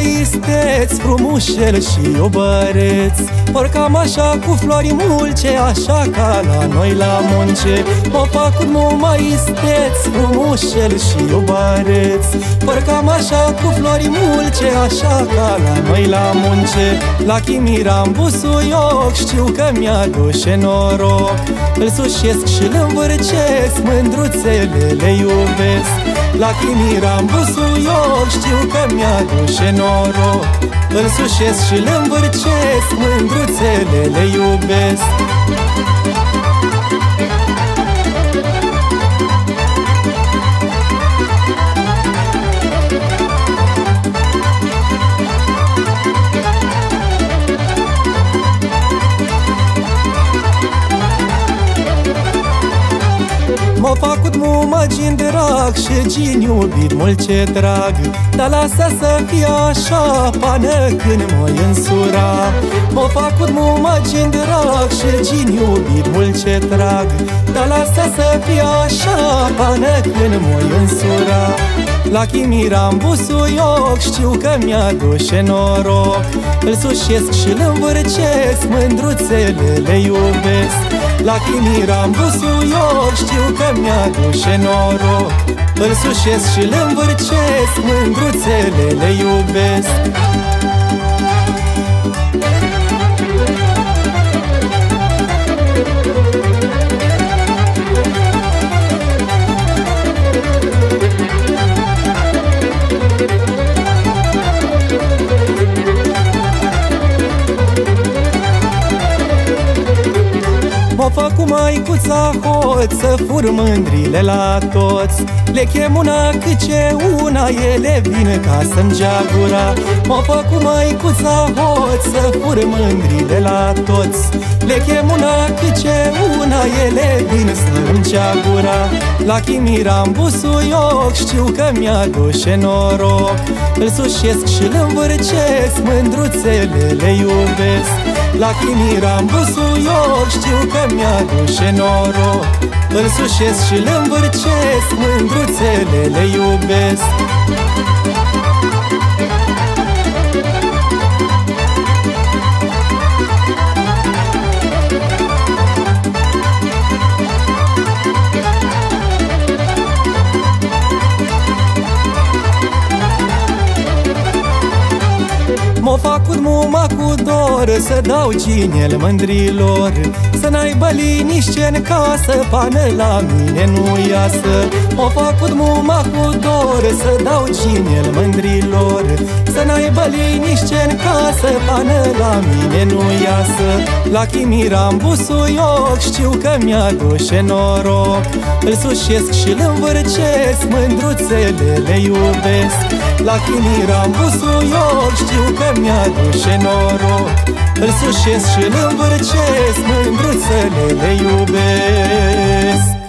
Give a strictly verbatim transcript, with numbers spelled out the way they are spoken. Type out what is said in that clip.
mai isteți, frumușel și iubăreți. Porcam așa cu flori mulce, așa ca la noi la munce. M-au făcut nu mai isteți, frumușel și iubăreți. Porcam așa cu flori mulce, așa ca la noi la munce. La Chimira în busuioc, știu că mi-aduce noroc. Îl sușesc și îl învârcesc, mândruțele le iubesc. La Chimira în busuioc, știu că mi-aduce noroc. Îl sușesc și îl învârcesc, mândruțele le iubesc. M-au făcut mumagin de drag și gin iubit mult ce drag. Dar lasă să fie așa până când mă însura. M-au făcut mumagin de drag și gin iubit mult ce drag. Dar lasă să fie așa până când mă însura. La Chimira în busuioc, știu că mi-aduce noroc. Îl sușesc și îl învârcesc, mândruțele le iubesc. La Chimira în busuioc, știu că mi-aduce noroc. Îl sușesc și îl învârcesc, mândruțele le iubesc. M-a făcut maicuța hoț să fur mândrile la toți. Le chem una câte una, ele vin ca să-mi gea gura. M-a făcut maicuța hoț să fur mândrile la toți. Le chem una câte una, ele vin să-mi gea gura. La Chimira în busuioc, știu că mi-aduce noroc. Îl sușesc și îl învârcesc, mândruțele le iubesc. La Chimira în busuioc, știu că mi-aduce noroc. Îl sușesc și îl învârcesc, mândruțele le iubesc. M-a făcut muma cu dor să dau ginel mândrilor. Să n-aibă liniște în casă, până la mine nu iasă. M-a făcut muma cu dor să dau ginel mândrilor. Să n-aibă liniște în casă, până la mine nu iasă. La Chimira în busuioc, știu că mi-aduce noroc. Îl sușesc și îl învârcesc, mândruțele le iubesc. La Chimira în busuioc, știu că mi-aduce noroc. Îl sușesc și îl învârcesc, mândruțele le iubesc.